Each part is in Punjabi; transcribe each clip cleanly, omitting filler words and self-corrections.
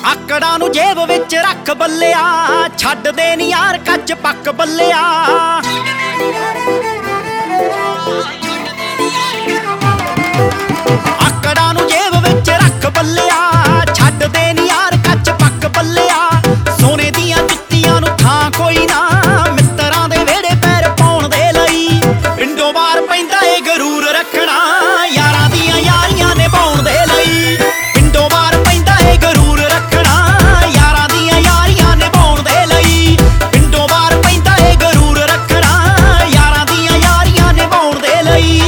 ਆਕੜਾਂ ਨੂੰ ਜੇਬ ਵਿੱਚ ਰੱਖ ਬੱਲਿਆ, ਛੱਡ ਦੇ ਨੀ ਯਾਰ ਕੱਚ ਪੱਕ ਬੱਲਿਆ। ਆਕੜਾਂ ਨੂੰ ਜੇਬ ਵਿੱਚ ਰੱਖ ਬੱਲਿਆ, ਛੱਡ ਦੇ ਨੀ ਯਾਰ ਕੱਚ ਪੱਕ ਬੱਲਿਆ। ਸੋਨੇ ਦੀਆਂ ਜੁੱਤੀਆਂ ਨੂੰ ਥਾਂ ਕੋਈ ਨਾ, ਮਿੱਤਰਾਂ ਦੇ ਵਿਹੜੇ ਪੈਰ ਪਾਉਣ ਦੇ ਲਈ। ਪਿੰਡੋਂ ਬਾਹਰ ਪੈਂਦਾ ਏ ਗਰੂਰ ਰੱਖਣਾ, ਯਾਰਾਂ ਦੀਆਂ ਯਾਰੀਆਂ ਨਿਭਾਉਣ ਦੇ ਲਈ। ਪਿੰਡੋਂ ਬਾਹਰ ਪੈਂਦਾ ਏ ਗਰੂਰ ਰੱਖਣਾ, ਯਾਰਾਂ ਦੀਆਂ ਯਾਰੀਆਂ ਨਿਭਾਉਣ ਦੇ ਲਈ। ਪਿੰਡੋਂ ਬਾਹਰ ਪੈਂਦਾ ਏ ਗਰੂਰ ਰੱਖਣਾ, ਯਾਰਾਂ ਦੀਆਂ ਯਾਰੀਆਂ ਨਿਭਾਉਣ ਦੇ ਲਈ।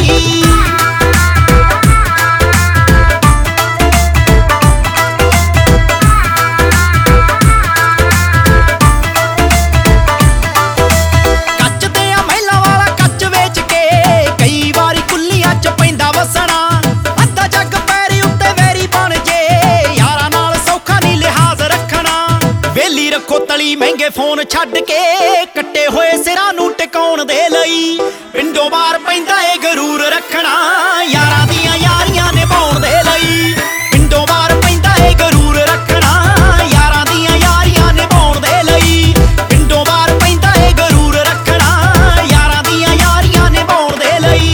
ਤਲੀ ਮਹਿੰਗੇ ਫੋਨ ਛੱਡ ਕੇ ਕੱਟੇ ਹੋਏ ਸਿਰਾਂ ਨੂੰ ਟਿਕਾਉਣ ਦੇ ਲਈ। ਪਿੰਡੋਂ ਬਾਹਰ ਪੈਂਦਾ ਏ ਗਰੂਰ ਰੱਖਣਾ, ਯਾਰਾਂ ਦੀਆਂ ਯਾਰੀਆਂ ਨਿਭਾਉਣ ਦੇ ਲਈ। ਪਿੰਡੋਂ ਬਾਹਰ ਪੈਂਦਾ ਏ ਗਰੂਰ ਰੱਖਣਾ, ਯਾਰਾਂ ਦੀਆਂ ਯਾਰੀਆਂ ਨਿਭਾਉਣ ਦੇ ਲਈ। ਪਿੰਡੋਂ ਬਾਹਰ ਪੈਂਦਾ ਏ ਗਰੂਰ ਰੱਖਣਾ, ਯਾਰਾਂ ਦੀਆਂ ਯਾਰੀਆਂ ਨਿਭਾਉਣ ਦੇ ਲਈ।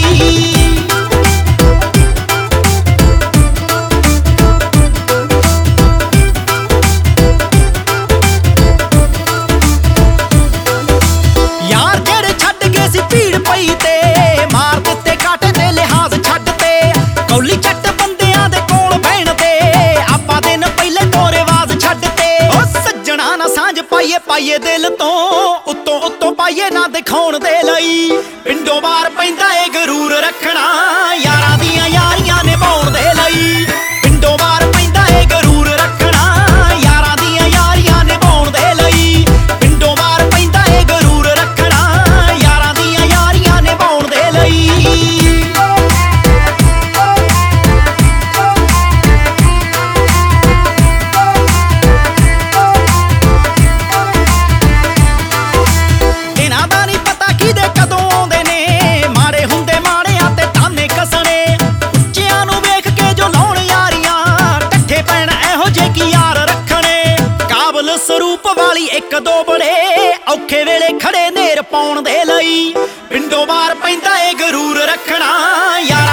ਮਾਰ ਦਿੱਤੇ ਕਾਟੇ ਤੇ ਲਿਹਾਜ਼ ਛੱਡ ਤੇ, ਕੌਲੀ ਚੱਟ ਬੰਦਿਆਂ ਦੇ ਕੋਲ ਬਹਿਣ ਤੇ। ਆਪਾਂ ਦਿਨ ਪਹਿਲੇ ਤੋਂ ਰਿਵਾਜ਼ ਛੱਡ ਤੇ, ਓ ਸੱਜਣਾ ਨਾ ਸਾਂਝ ਪਾਈਏ ਦਿਲ ਤੋਂ, ਉੱਤੋਂ ਪਾਈਏ ਨਾ ਦਿਖਾਉਣ ਦੇ ਲਈ। ਪਿੰਡੋਂ ਬਾਹਰ ਪੈਂਦਾ ਏ ਗਰੂਰ ਰੱਖਣਾ, ਯਾਰਾਂ ਦੀਆਂ ਯਾਰੀਆਂ ਨਿਭਾਉਣ ਦੇ ਲਈ। ਪਿੰਡੋਂ ਬਾਹਰ ਪੈਂਦਾ ਏ ਗਰੂਰ ਰੱਖਣਾ, ਯਾਰਾਂ ਦੀਆਂ ਯਾਰੀਆਂ ਨਿਭਾਉਣ ਦੇ ਲਈ। ਪਿੰਡੋਂ ਬਾਹਰ ਪੈਂਦਾ ਏ ਗਰੂਰ ਰੱਖਣਾ, ਯਾਰਾਂ ਦੀਆਂ ਯਾਰੀਆਂ ਨਿਭਾਉਣ ਦੇ ਲਈ। ਇਹਨਾਂ ਦਾ ਨੀ ਪਤਾ ਕਿਹਦੇ ਕਦੋਂ ਆਉਂਦੇ ਨੇ, ਮਾੜੇ ਹੁੰਦੇ ਮਾੜਿਆਂ ਤੇ ਤਾਨੇ ਕੱਸਣੇ। ਉੱਚਿਆਂ ਨੂੰ ਵੇਖ ਕੇ ਜੋ ਲਾਉਣ ਯਾਰੀਆਂ, ਇਕੱਠੇ ਪੈਣ ਇਹੋ ਜਿਹੇ ਕੀ ਯਾਰ ਰੱਖਣੇ। ਕਾਬਲ ਸਰੂਪ ਵਾਲੀ ਇੱਕ ਦੋ ਬੜੇ, ਔਖੇ ਵੇਲੇ ਖੜੇ ਨੇਰ ਪਾਉਣ ਦੇ ਲਈ। ਪਿੰਡੋਂ ਬਾਹਰ ਪੈਂਦਾ ਏ ਗਰੂਰ ਰੱਖਣਾ,